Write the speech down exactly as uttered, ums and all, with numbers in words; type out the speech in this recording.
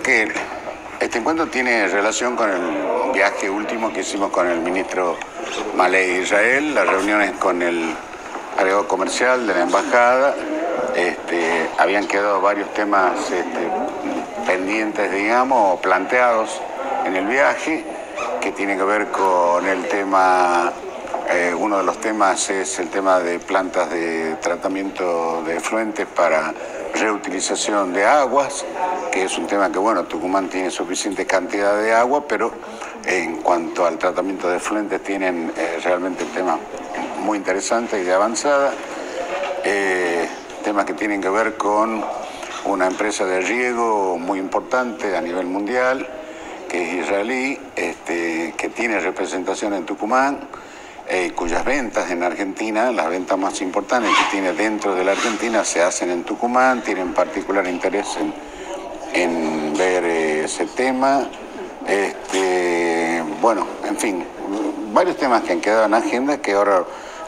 que este encuentro tiene relación con el viaje último que hicimos con el ministro Maley de Israel, las reuniones con el agregado comercial de la embajada. Este, habían quedado varios temas este, pendientes, digamos, o planteados en el viaje, que tiene que ver con el tema, eh, uno de los temas es el tema de plantas de tratamiento de efluentes para reutilización de aguas, que es un tema que, bueno, Tucumán tiene suficiente cantidad de agua, pero en cuanto al tratamiento de efluentes tienen eh, realmente temas muy interesantes y de avanzada. Eh, temas que tienen que ver con una empresa de riego muy importante a nivel mundial, que es israelí, este, que tiene representación en Tucumán, eh, cuyas ventas en Argentina, las ventas más importantes que tiene dentro de la Argentina, se hacen en Tucumán. Tienen particular interés en, en ver eh, ese tema. Este, bueno, en fin, varios temas que han quedado en agenda que ahora